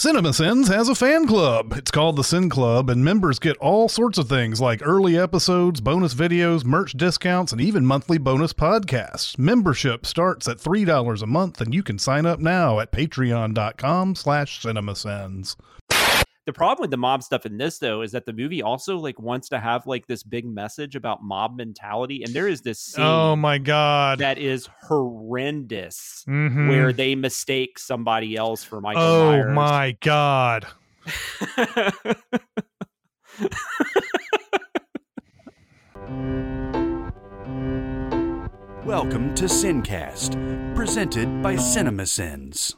CinemaSins has a fan club. It's called the Sin Club, and members get all sorts of things like early episodes, bonus videos, merch discounts, and even monthly bonus podcasts. Membership starts at $3 a month, and you can sign up now at patreon.com/CinemaSins. The problem with the mob stuff in this, though, is that the movie also wants to have this big message about mob mentality, and there is this scene, oh my god, that is horrendous, where they mistake somebody else for Michael Myers. Oh my god. Welcome to Sincast, presented by CinemaSins.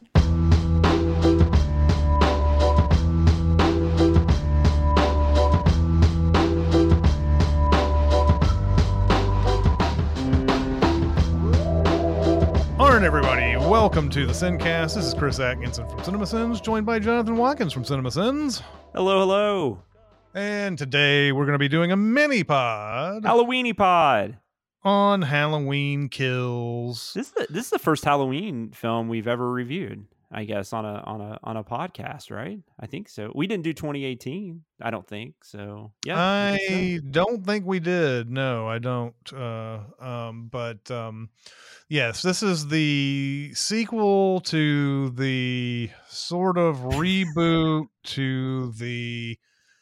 Alright, everybody, welcome to the Sincast. This is Chris Atkinson from CinemaSins, joined by Jonathan Watkins from CinemaSins. Hello, hello. And today we're going to be doing a mini-pod. Halloweeny pod. On Halloween Kills. This is the first Halloween film we've ever reviewed, I guess, on a podcast, right? I think so. We didn't do 2018, I don't think. So yeah. I don't think we did. No, I don't. Yes, this is the sequel to the sort of reboot to the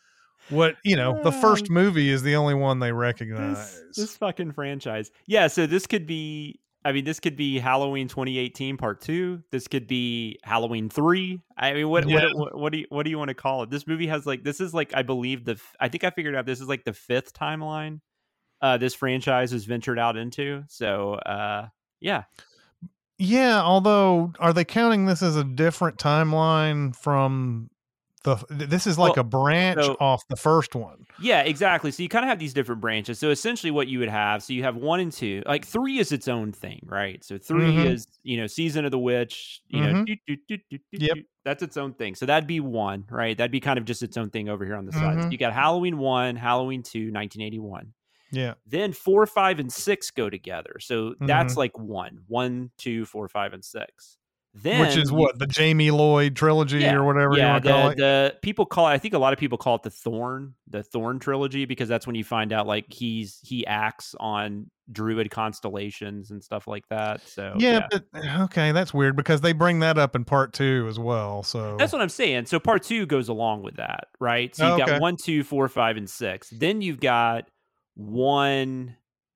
the first movie is the only one they recognize. This fucking franchise. Yeah, so this could be Halloween 2018 part 2. This could be Halloween 3. I mean, what do you want to call it? This movie has I believe I think I figured out this is the 5th timeline this franchise has ventured out into. So, yeah. Yeah, although are they counting this as a different timeline from this is a branch off the first one. Yeah, exactly. So you kind of have these different branches. So essentially what you would have, so you have 1 and 2, 3 is its own thing, right? So 3 is, Season of the Witch, Yep. That's its own thing. So that'd be 1, right? That'd be kind of just its own thing over here on the side. So you got Halloween 1, Halloween 2, 1981. Yeah. Then 4, 5, and 6 go together. So that's 1, 2, 4, 5, and 6. Then, which is what, the Jamie Lloyd trilogy or whatever you want to call it? The people call it, I think a lot of people call it the Thorn trilogy, because that's when you find out he acts on druid constellations and stuff like that. So but okay, that's weird because they bring that up in part 2 as well. So that's what I'm saying. So part 2 goes along with that, right? So you've got 1, 2, 4, 5, and 6. Then you've got 1,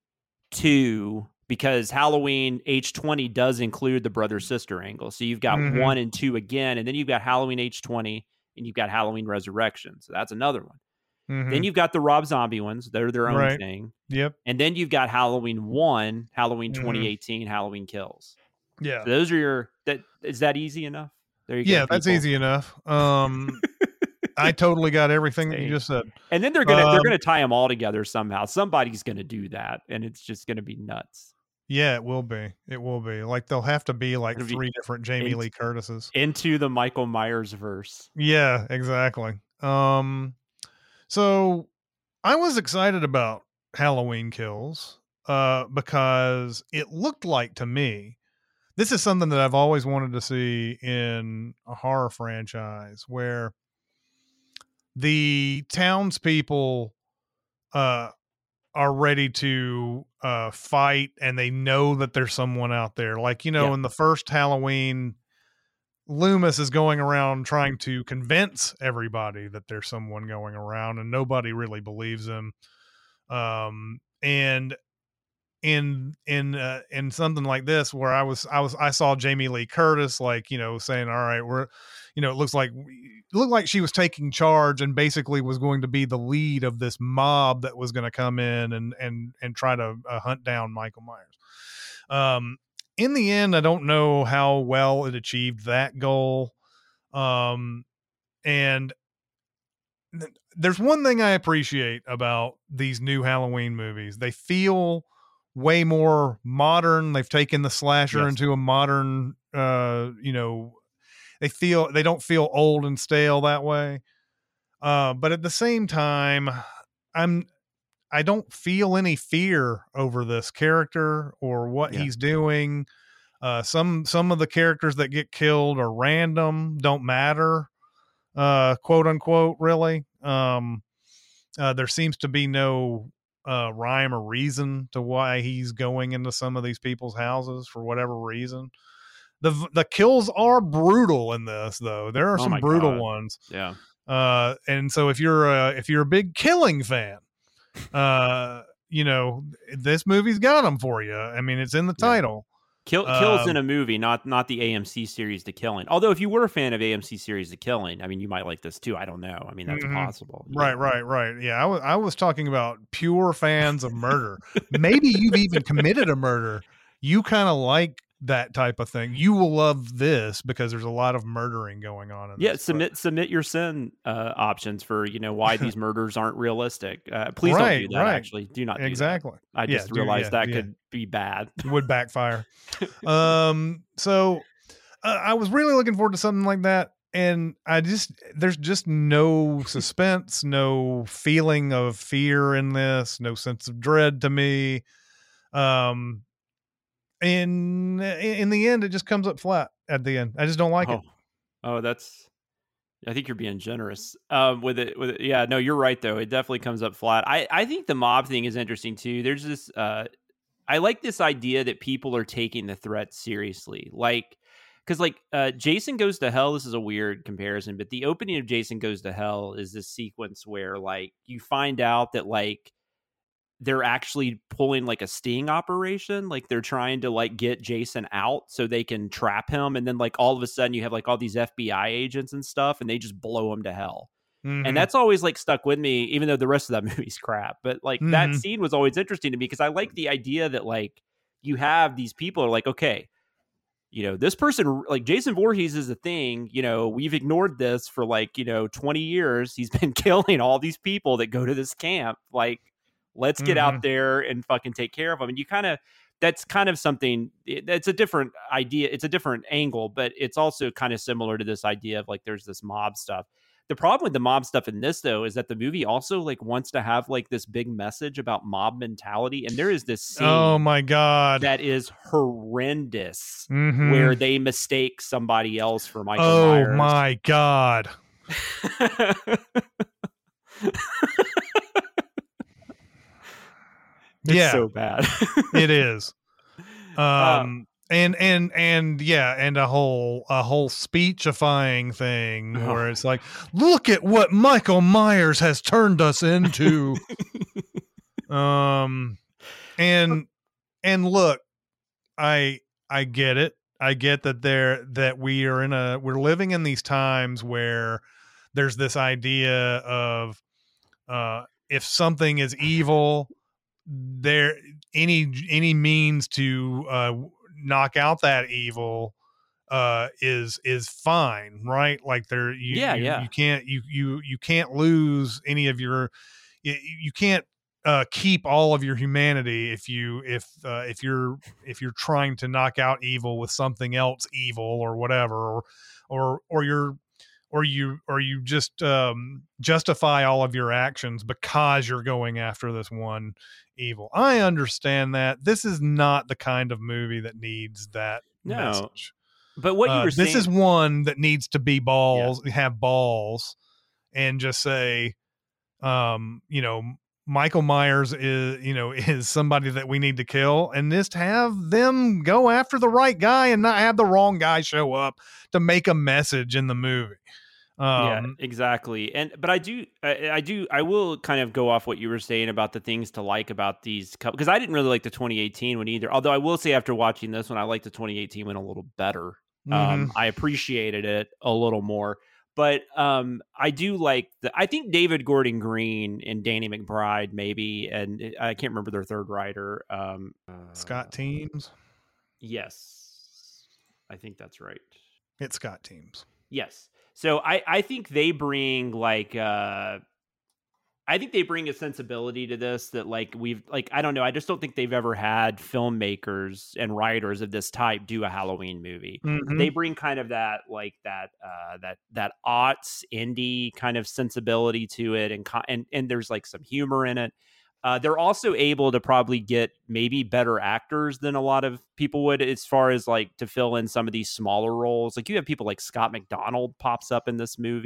2. Because Halloween H20 does include the brother-sister angle. So you've got 1 and 2 again, and then you've got Halloween H20, and you've got Halloween Resurrection. So that's another one. Then you've got the Rob Zombie ones. They're their own thing. Yep. And then you've got Halloween 1, Halloween 2018, Halloween Kills. Yeah. So those are is that easy enough? There you go. Yeah, that's easy enough. I totally got everything that you just said. And then they're gonna tie them all together somehow. Somebody's gonna do that, and it's just gonna be nuts. Yeah, it will be. It will be. They'll have to be 3 different Jamie Lee Curtises. Into the Michael Myers verse. Yeah, exactly. So I was excited about Halloween Kills because it looked like, to me, this is something that I've always wanted to see in a horror franchise where the townspeople are ready to fight, and they know that there's someone out there. In the first Halloween, Loomis is going around trying to convince everybody that there's someone going around, and nobody really believes him. And in something like this, where I saw Jamie Lee Curtis, saying, all right, we're, it looked like she was taking charge and basically was going to be the lead of this mob that was going to come in and try to hunt down Michael Myers. In the end, I don't know how well it achieved that goal. And there's one thing I appreciate about these new Halloween movies. They feel way more modern. They've taken the slasher into a modern, they don't feel old and stale that way. But at the same time, I don't feel any fear over this character or what he's doing. Some of the characters that get killed are random, don't matter. quote unquote, really. There seems to be no rhyme or reason to why he's going into some of these people's houses for whatever reason. The kills are brutal in this, though. There are some brutal ones. Yeah. And so if you're a big killing fan, this movie's got them for you. I mean, it's in the title. Kills in a movie, not the AMC series The Killing. Although if you were a fan of AMC series The Killing, I mean, you might like this too. I don't know. I mean, that's possible. Right. Yeah, I was talking about pure fans of murder. Maybe you've even committed a murder. You kind of like that type of thing. You will love this because there's a lot of murdering going on in this. Submit your sin options for why these murders aren't realistic. Please don't do that. Actually, do not do exactly that. I just realized that could be bad. It would backfire. So I was really looking forward to something like that, and there's just no suspense, no feeling of fear in this, no sense of dread to me. And in the end, it just comes up flat at the end. I just don't like it. I think you're being generous with it. Yeah, no, you're right though. It definitely comes up flat. I think the mob thing is interesting too. There's this. I like this idea that people are taking the threat seriously, because Jason Goes to Hell. This is a weird comparison, but the opening of Jason Goes to Hell is this sequence where you find out that they're actually pulling a sting operation. They're trying to get Jason out so they can trap him. And then all of a sudden you have all these FBI agents and stuff, and they just blow him to hell. Mm-hmm. And that's always stuck with me, even though the rest of that movie's crap. But that scene was always interesting to me because I like the idea that you have these people are okay, this person, Jason Voorhees is a thing, we've ignored this for 20 years. He's been killing all these people that go to this camp. Let's get out there and fucking take care of them. And that's kind of something that's a different idea. It's a different angle, but it's also kind of similar to this idea of there's this mob stuff. The problem with the mob stuff in this though, is that the movie also wants to have this big message about mob mentality. And there is this scene. Oh my God. That is horrendous where they mistake somebody else for Michael Myers. Oh my God. It's so bad. It is. And a whole speechifying thing where it's look at what Michael Myers has turned us into. And look, I get it. I get that we're living in these times where there's this idea of if something is evil, there any means to knock out that evil is fine, right? You can't lose any of your you can't keep all of your humanity if you're trying to knock out evil with something else evil or whatever, or you just justify all of your actions because you're going after this one evil. I understand that. This is not the kind of movie that needs that message. But what you were saying, this is one that needs to be have balls, and just say, Michael Myers is somebody that we need to kill, and just have them go after the right guy and not have the wrong guy show up to make a message in the movie. Yeah, exactly. But I will kind of go off what you were saying about the things to like about these couple, because I didn't really like the 2018 one either. Although I will say after watching this one, I liked the 2018 one a little better. I appreciated it a little more. But I do like I think David Gordon Green and Danny McBride maybe, and I can't remember their third writer. Scott Teems. Yes, I think that's right. It's Scott Teems. Yes. So I think they bring I think they bring a sensibility to this that I don't know. I just don't think they've ever had filmmakers and writers of this type do a Halloween movie. Mm-hmm. They bring kind of that that aughts indie kind of sensibility to it, and there's some humor in it. They're also able to probably get maybe better actors than a lot of people would, as far as to fill in some of these smaller roles. You have people like Scott McDonald pops up in this movie.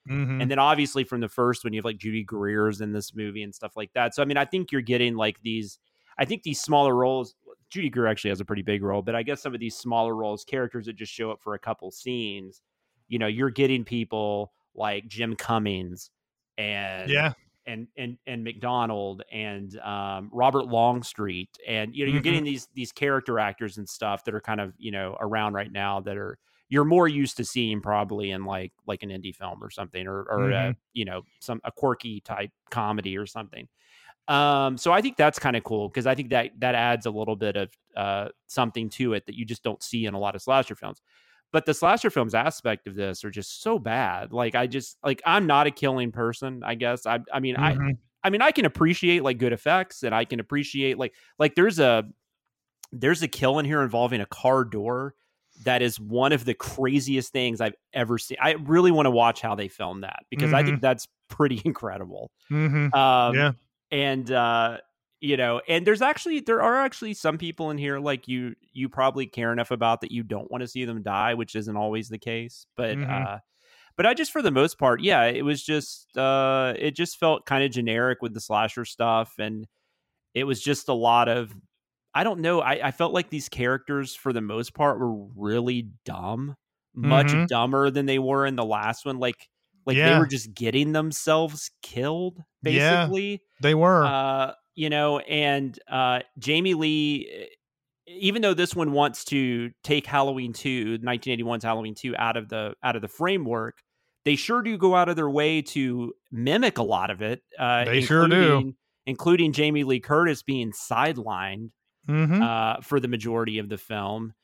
And then obviously from the first one, you have like Judy Greer's in this movie and stuff like that. So, I mean, I think you're getting like these smaller roles. Judy Greer actually has a pretty big role, but I guess some of these smaller roles, characters that just show up for a couple scenes, you know, you're getting people like Jim Cummings and McDonald and Robert Longstreet. And, you know, you're getting these character actors and stuff that are kind of, you know, around right now that are, you're more used to seeing probably in like an indie film or something, or you know, a quirky type comedy or something. So I think that's kind of cool, because I think that adds a little bit of something to it that you just don't see in a lot of slasher films. But the slasher films aspect of this are just so bad. Like, I'm not a killing person, I guess. I mean, I can appreciate like good effects, and I can appreciate like there's a kill in here involving a car door that is one of the craziest things I've ever seen. I really want to watch how they film that, because I think that's pretty incredible. And, you know, and there are actually some people in here like you probably care enough about that you don't want to see them die, which isn't always the case. But I just, for the most part, yeah, it was just, it just felt kind of generic with the slasher stuff. And it was just a lot of, I don't know. I felt like these characters, for the most part, were really dumb, much dumber than they were in the last one. Like they were just getting themselves killed, basically. Yeah, they were. You know, and Jamie Lee, even though this one wants to take Halloween 2, 1981's Halloween 2 out of the framework, they sure do go out of their way to mimic a lot of it. They sure do. Including Jamie Lee Curtis being sidelined for the majority of the film.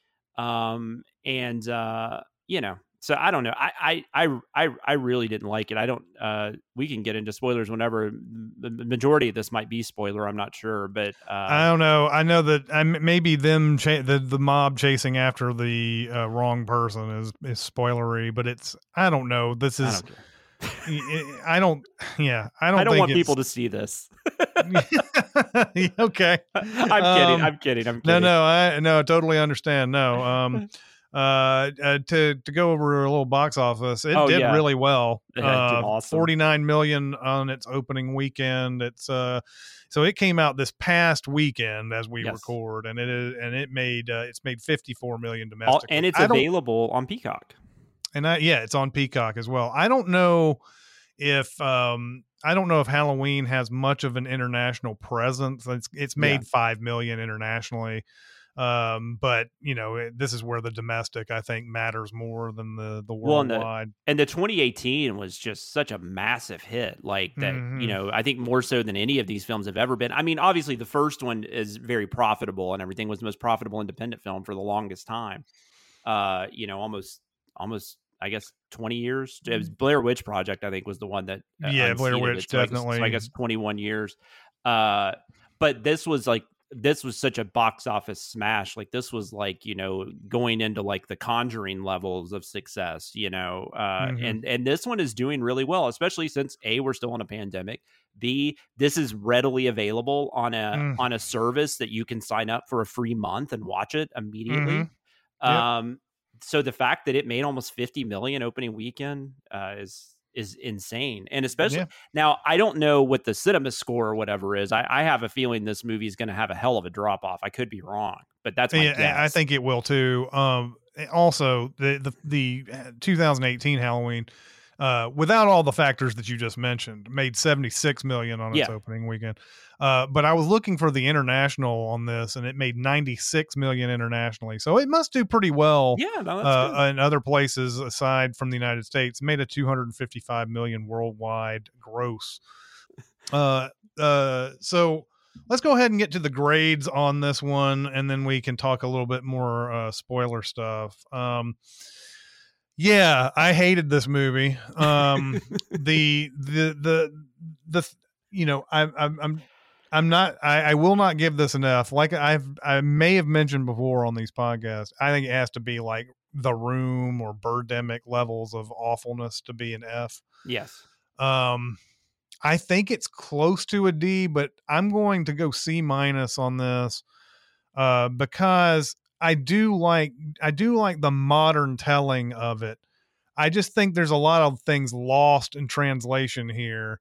You know, so I don't know. I really didn't like it. I don't, we can get into spoilers whenever. The majority of this might be spoiler. I'm not sure, but I don't know. I know that maybe them the mob chasing after the wrong person is spoilery, but I don't know. This is, I don't want people to see this. Okay. I'm kidding. No, I totally understand. No. To go over a little box office, it did really well. It did awesome. 49 million on its opening weekend. It's so it came out this past weekend as we record, and it's made 54 million domestically, and it's available on Peacock. And it's on Peacock as well. I don't know if Halloween has much of an international presence. It's made 5 million internationally. But you know, this is where the domestic, I think, matters more than the worldwide. And the 2018 was just such a massive hit, like that. You know, I think more so than any of these films have ever been. I mean, obviously the first one is very profitable, and everything was the most profitable independent film for the longest time. You know, almost I guess 20 years. It was Blair Witch Project, I think, was the one that Blair Witch, definitely. I guess 21 years. But this was such a box office smash. Like, this was like, you know, going into like the Conjuring levels of success, you know, and this one is doing really well, especially since A, we're still in a pandemic. B, this is readily available on a service that you can sign up for a free month and watch it immediately. So the fact that it made almost 50 million opening weekend is insane. And especially now, I don't know what the cinema score or whatever is. I have a feeling this movie is going to have a hell of a drop off. I could be wrong, but that's my guess. I think it will too. Also, the 2018 Halloween, without all the factors that you just mentioned, made 76 million on its opening weekend. But I was looking for the international on this, and it made 96 million internationally. So it must do pretty well. Yeah, no, that's good. In other places aside from the United States. It made a 255 million worldwide gross. So let's go ahead and get to the grades on this one, and then we can talk a little bit more spoiler stuff. Yeah, I hated this movie. You know, I will not give this enough. Like I may have mentioned before on these podcasts, I think it has to be like The Room or Birdemic levels of awfulness to be an F. Yes. I think it's close to a D, but I'm going to go C- on this, because I do like the modern telling of it. I just think there's a lot of things lost in translation here.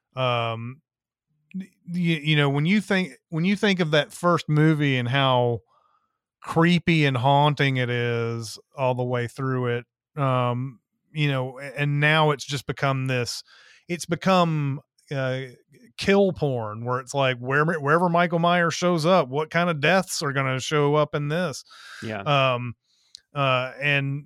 You know, when you think of that first movie and how creepy and haunting it is all the way through it, you know, and now it's just become kill porn, where it's like wherever Michael Myers shows up, what kind of deaths are going to show up in this? Yeah. And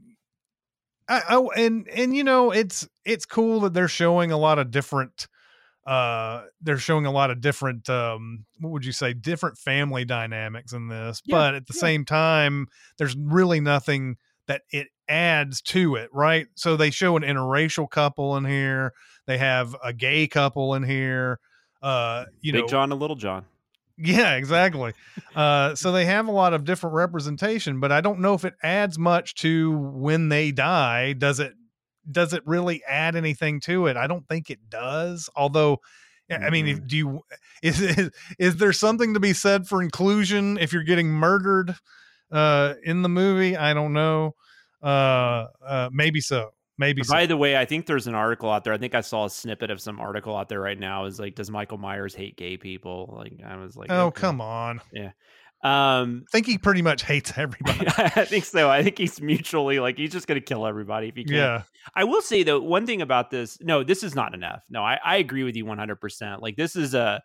you know, it's cool that they're showing a lot of different what would you say, different family dynamics in this, but at the same time, there's really nothing that it adds to it, right? So they show an interracial couple in here, they have a gay couple in here, Big John and Little John. Yeah, exactly. So they have a lot of different representation, but I don't know if it adds much to when they die. Does it really add anything to it? I don't think it does. Although, I mean, is there something to be said for inclusion if you're getting murdered in the movie? I don't know. Maybe so. By the way, I think there's an article out there. I think I saw a snippet of some article out there right now. Is like, does Michael Myers hate gay people? Like, I was like, oh, okay. Come on. Yeah. I think he pretty much hates everybody. I think so. I think he's mutually like, he's just going to kill everybody if he can. Yeah. I will say though, one thing about this, no, this is not enough. No, I agree with you 100%. Like this is a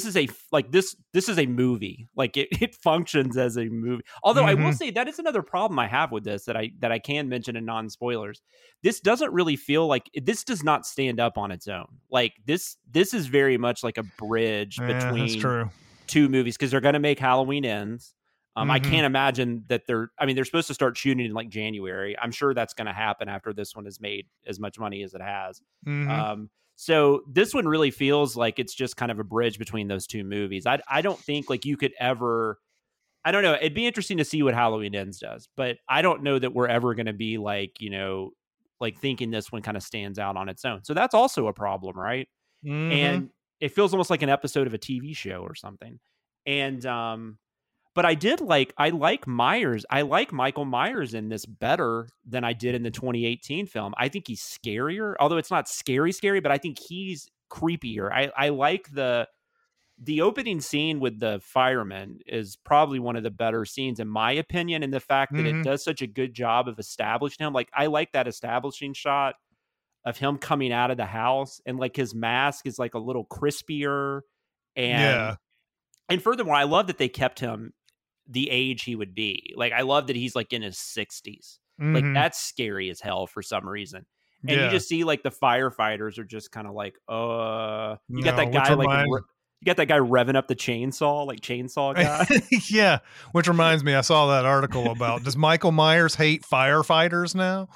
movie. Like it functions as a movie. Although I will say that is another problem I have with this that I can mention in non-spoilers. This doesn't really feel like, this does not stand up on its own. Like this is very much like a bridge between two movies, because they're going to make Halloween Ends. I can't imagine that they're supposed to start shooting in like January. I'm sure that's going to happen after this one has made as much money as it has. So this one really feels like it's just kind of a bridge between those two movies. I don't think like you could ever, I don't know. It'd be interesting to see what Halloween Ends does, but I don't know that we're ever going to be like, you know, like thinking this one kind of stands out on its own. So that's also a problem, right? And it feels almost like an episode of a TV show or something. And, but I like Myers. I like Michael Myers in this better than I did in the 2018 film. I think he's scarier, although it's not scary, but I think he's creepier. I like the opening scene with the fireman is probably one of the better scenes in my opinion. And the fact that it does such a good job of establishing him. Like I like that establishing shot of him coming out of the house, and like his mask is like a little crispier. And furthermore, I love that they kept him the age he would be. Like I love that he's like in his 60s. Like that's scary as hell for some reason. And you just see like the firefighters are just kind of like, you got that guy like you got that guy revving up the chainsaw, like chainsaw guy. Yeah, which reminds me, I saw that article about, does Michael Myers hate firefighters now?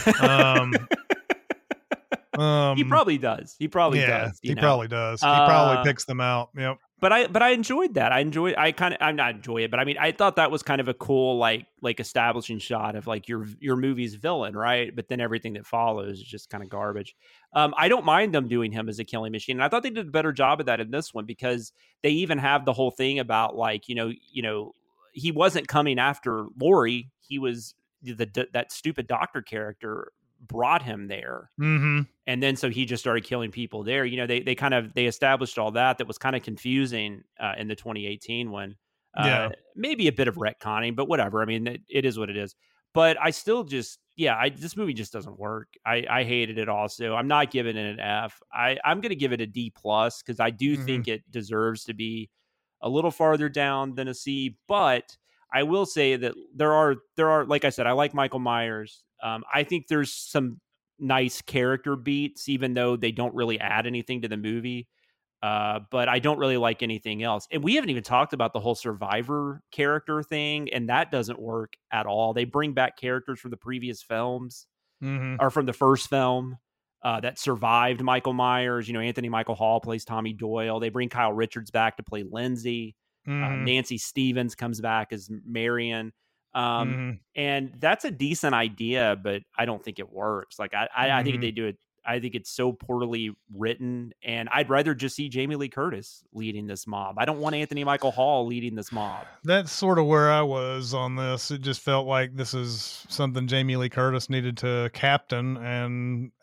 He probably does. He probably does. He probably does. He probably picks them out. Yep. But I enjoyed that. I'm not enjoy it, but I mean, I thought that was kind of a cool, like establishing shot of like your movie's villain, right? But then everything that follows is just kind of garbage. I don't mind them doing him as a killing machine. And I thought they did a better job of that in this one, because they even have the whole thing about like, you know, he wasn't coming after Laurie. He was that stupid doctor character brought him there. And then so he just started killing people there. You know, they established all that was kind of confusing in the 2018 one. Maybe a bit of retconning, but whatever. I mean, it is what it is. But I still just, this movie just doesn't work. I hated it also. I'm not giving it an F. I'm going to give it a D+, because I do think it deserves to be a little farther down than a C. But I will say that there are, like I said, I like Michael Myers. I think there's some nice character beats, even though they don't really add anything to the movie. But I don't really like anything else. And we haven't even talked about the whole survivor character thing, and that doesn't work at all. They bring back characters from the previous films, or from the first film, that survived Michael Myers. You know, Anthony Michael Hall plays Tommy Doyle. They bring Kyle Richards back to play Lindsay. Nancy Stevens comes back as Marion. And that's a decent idea, but I don't think it works. Like I think they do I think it's so poorly written, and I'd rather just see Jamie Lee Curtis leading this mob. I don't want Anthony Michael Hall leading this mob. That's sort of where I was on this. It just felt like this is something Jamie Lee Curtis needed to captain, and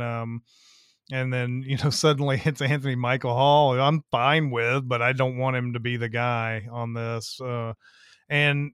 then, suddenly it's Anthony Michael Hall, who I'm fine with, but I don't want him to be the guy on this. A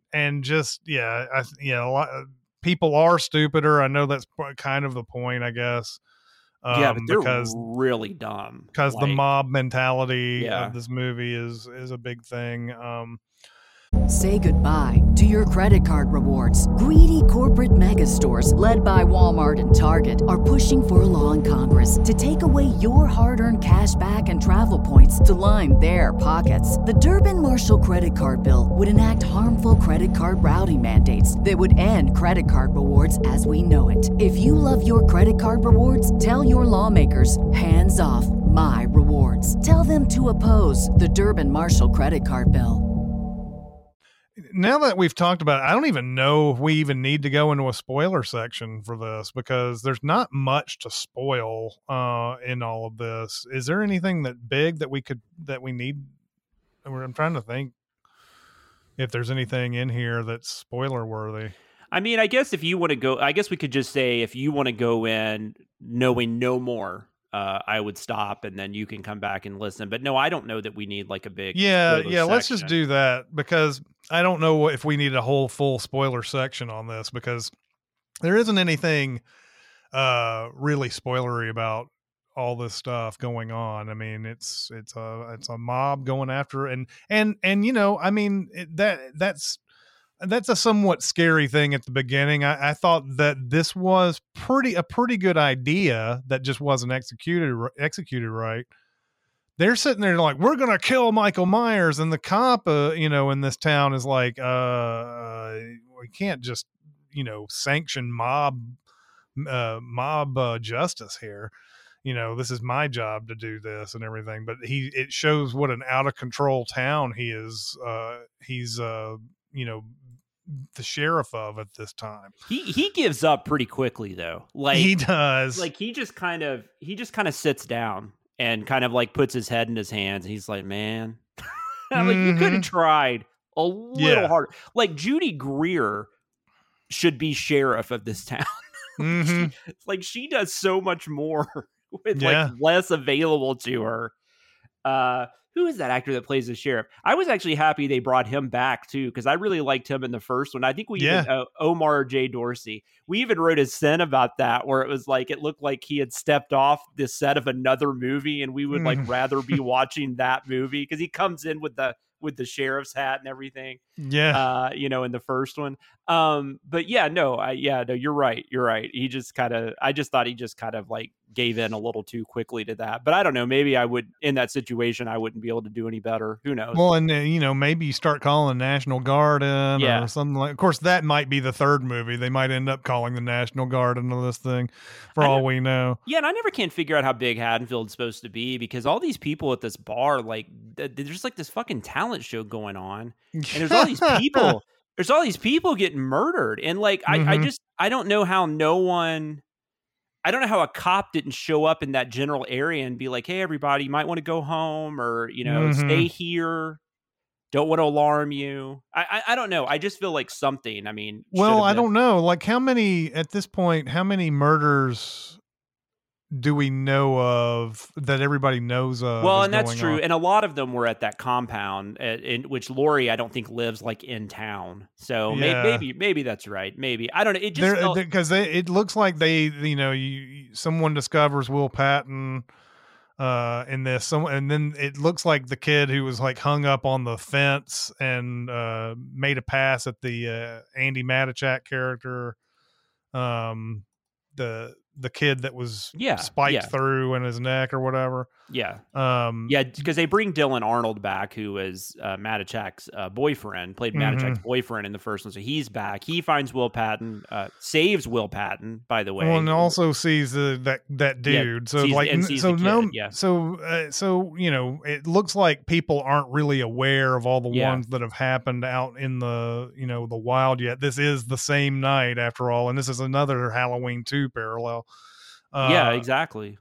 lot of people are stupider. I know that's kind of the point, I guess. But they're really dumb because the mob mentality of this movie is a big thing. Say goodbye to your credit card rewards. Greedy corporate mega stores, led by Walmart and Target, are pushing for a law in Congress to take away your hard-earned cash back and travel points to line their pockets. The Durbin-Marshall credit card bill would enact harmful credit card routing mandates that would end credit card rewards as we know it. If you love your credit card rewards, tell your lawmakers, hands off my rewards. Tell them to oppose the Durbin-Marshall credit card bill. Now that we've talked about it, I don't even know if we even need to go into a spoiler section for this, because there's not much to spoil in all of this. Is there anything that we need? I'm trying to think if there's anything in here that's spoiler worthy. I mean, I guess if you want to go, I guess we could just say if you want to go in knowing no more, I would stop and then you can come back and listen. But no, I don't know that we need like a big section. Let's just do that, because I don't know if we need a whole full spoiler section on this, because there isn't anything really spoilery about all this stuff going on. I mean, it's a mob going after and I mean, that's a somewhat scary thing at the beginning. I thought that this was a pretty good idea that just wasn't executed right. They're sitting there like, we're going to kill Michael Myers. And the cop, in this town is like, we can't just, sanction mob justice here. This is my job to do this and everything. But it shows what an out of control town he is. He's the sheriff of at this time. He gives up pretty quickly though. Like he does. Like he just kind of sits down and kind of like puts his head in his hands. And he's like, man, like you could have tried a little harder. Like Judy Greer should be sheriff of this town. Like she does so much more with like less available to her. Who is that actor that plays the sheriff? I was actually happy they brought him back too, because I really liked him in the first one. I think we even Omar J. Dorsey. We even wrote a sin about that, where it was like it looked like he had stepped off the set of another movie, and we would like rather be watching that movie, because he comes in with the sheriff's hat and everything. In the first one. But you're right. He just I just thought he just kind of like gave in a little too quickly to that. But I don't know, maybe I would, in that situation, I wouldn't be able to do any better. Who knows? Well, and maybe you start calling the National Guard in or something like. Of course, that might be the third movie. They might end up calling the National Guard into this thing, for all we know. Yeah, and I never can figure out how big Haddonfield's supposed to be, because all these people at this bar, like, there's like this fucking talent show going on, and there's all these people. There's all these people getting murdered, and like I don't know how I don't know how a cop didn't show up in that general area and be like, hey, everybody, you might want to go home, or, stay here. Don't want to alarm you. I don't know. I just feel like something, I don't know. Like how many murders do we know of that everybody knows of? Well, and that's true. And a lot of them were at that compound in which Laurie, I don't think, lives like in town. So maybe that's right. Maybe. I don't know. It just because it looks like someone discovers Will Patton in this, and then it looks like the kid who was like hung up on the fence and made a pass at the Andy Matichak character, the kid that was spiked through in his neck or whatever. Because they bring Dylan Arnold back, who was Matichak's boyfriend, played Matichak's boyfriend in the first one. So he's back. He finds Will Patton, saves Will Patton, by the way. Well, and also sees that dude. It looks like people aren't really aware of all the ones that have happened out in the the wild yet. This is the same night after all, and this is another Halloween 2 parallel. Yeah, exactly.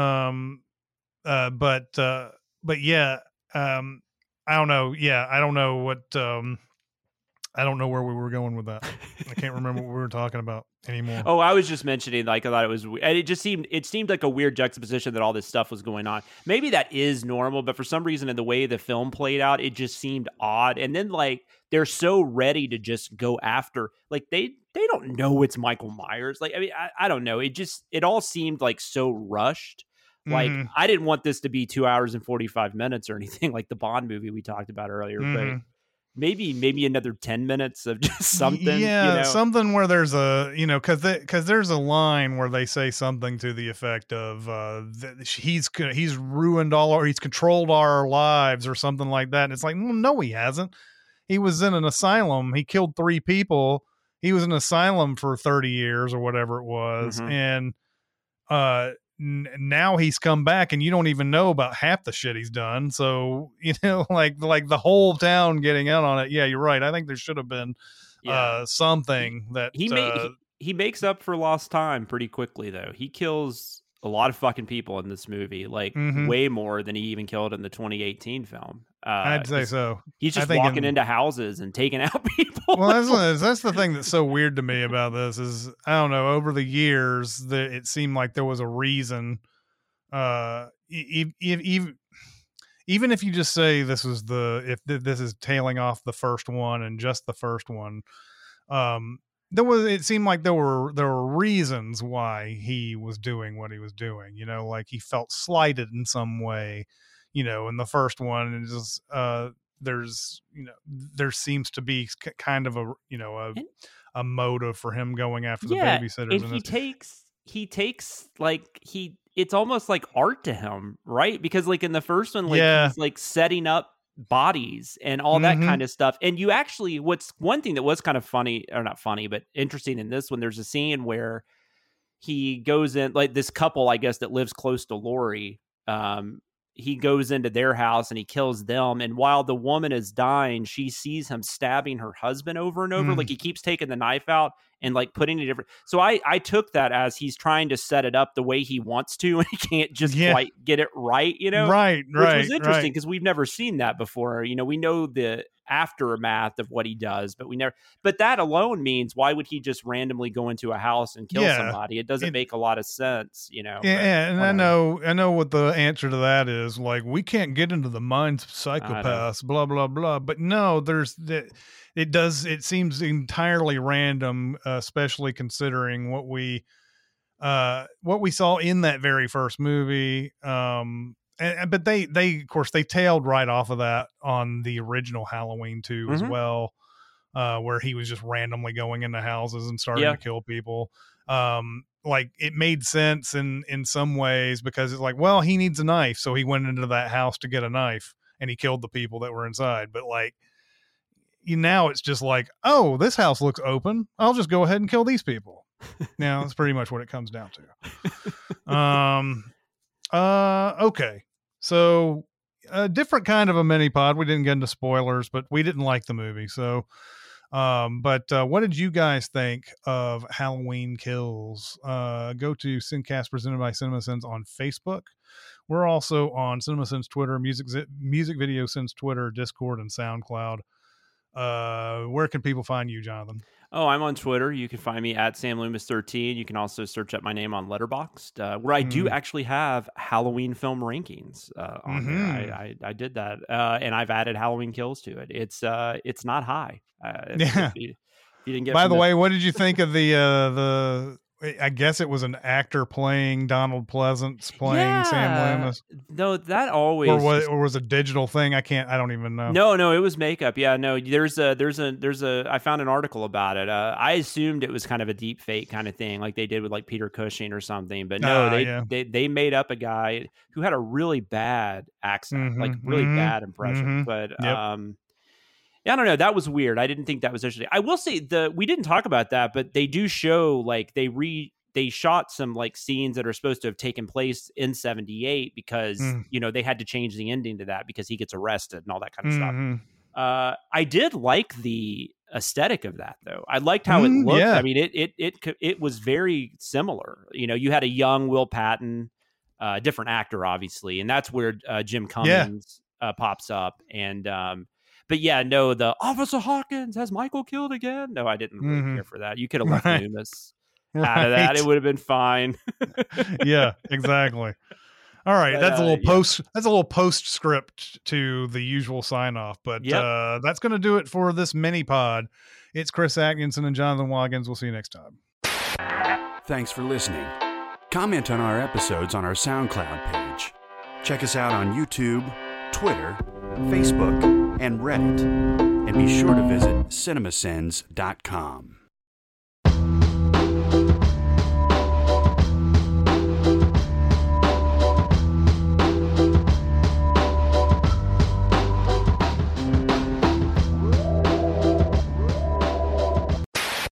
But yeah, I don't know. Yeah, I don't know what. I don't know where we were going with that. I can't remember what we were talking about anymore. Oh, I was just mentioning, like, I thought it was, and it seemed like a weird juxtaposition that all this stuff was going on. Maybe that is normal, but for some reason, in the way the film played out, it just seemed odd. And then, like, they're so ready to just go after, like, they don't know it's Michael Myers. Like, I mean, I don't know. It all seemed like so rushed. Like, I didn't want this to be 2 hours and 45 minutes or anything like the Bond movie we talked about earlier, but maybe another 10 minutes of just something. Yeah, something where there's a, because there's a line where they say something to the effect of he's ruined he's controlled our lives or something like that. And it's like, well, no, he hasn't. He was in an asylum. He killed 3 people. He was in an asylum for 30 years or whatever it was. And now he's come back and you don't even know about half the shit he's done. So, like the whole town getting out on it. Yeah, you're right. I think there should have been something that he makes up for lost time pretty quickly, though. He kills a lot of fucking people in this movie, like way more than he even killed in the 2018 film. I'd say so. He's just walking into houses and taking out people. Well, that's the thing that's so weird to me about this is, I don't know, over the years that it seemed like there was a reason. Even if you just say this is this is tailing off the first one and just the first one, it seemed like there were reasons why he was doing what he was doing. Like he felt slighted in some way. In the first one, and just there seems to be kind of a motive for him going after the babysitters. And he takes it's almost like art to him, right? Because like in the first one, he's like setting up bodies and all that kind of stuff. And you actually, what's one thing that was kind of funny, or not funny, but interesting in this one, there's a scene where he goes in, like this couple, I guess, that lives close to Laurie. He goes into their house and he kills them. And while the woman is dying, she sees him stabbing her husband over and over. Like he keeps taking the knife out and like putting it different. So I took that as he's trying to set it up the way he wants to, and he can't just quite get it right, Right. Which was interesting because we've never seen that before. We know the aftermath of what he does, but that alone means, why would he just randomly go into a house and kill somebody? It doesn't make a lot of sense, and I know what the answer to that is. Like, we can't get into the minds of psychopaths, blah blah blah. But no, it seems entirely random, especially considering what we saw in that very first movie. But they of course they tailed right off of that on the original Halloween 2 as well, where he was just randomly going into houses and starting to kill people. Like it made sense in some ways, because it's like, well, he needs a knife, so he went into that house to get a knife and he killed the people that were inside. But like, now it's just like, oh, this house looks open, I'll just go ahead and kill these people. Now that's pretty much what it comes down to. Okay. So a different kind of a mini pod. We didn't get into spoilers, but we didn't like the movie. So, but what did you guys think of Halloween Kills? Go to Sincast presented by CinemaSins on Facebook. We're also on CinemaSins Twitter, Music Video Sins Twitter, Discord, and SoundCloud. Where can people find you, Jonathan? Oh, I'm on Twitter. You can find me at SamLoomis13. You can also search up my name on Letterboxd, where I do actually have Halloween film rankings on there. I did that, and I've added Halloween Kills to it. It's not high. If you didn't get. By the way, what did you think of the? I guess it was an actor playing Donald Pleasance playing Sam Loomis. No, that always or was a digital thing. I don't even know. No, it was makeup. Yeah, no, there's a I found an article about it. I assumed it was kind of a deep fake kind of thing, like they did with like Peter Cushing or something. But no, they made up a guy who had a really bad accent, like really bad impression. But yeah, I don't know. That was weird. I didn't think that was actually. I will say we didn't talk about that, but they do show like they shot some like scenes that are supposed to have taken place in 78 because they had to change the ending to that because he gets arrested and all that kind of stuff. I did like the aesthetic of that, though. I liked how it looked. Yeah. I mean, it was very similar. You know, you had a young Will Patton, different actor, obviously, and that's where Jim Cummings pops up. And but yeah, no, the Officer Hawkins has Michael killed again. No, I didn't really care for that. You could have left Loomis out of that; it would have been fine. Yeah, exactly. All right, but, that's a little post. That's a little postscript to the usual sign off. But that's going to do it for this mini pod. It's Chris Atkinson and Jonathan Watkins. We'll see you next time. Thanks for listening. Comment on our episodes on our SoundCloud page. Check us out on YouTube, Twitter, Facebook, and Reddit. And be sure to visit cinemasins.com.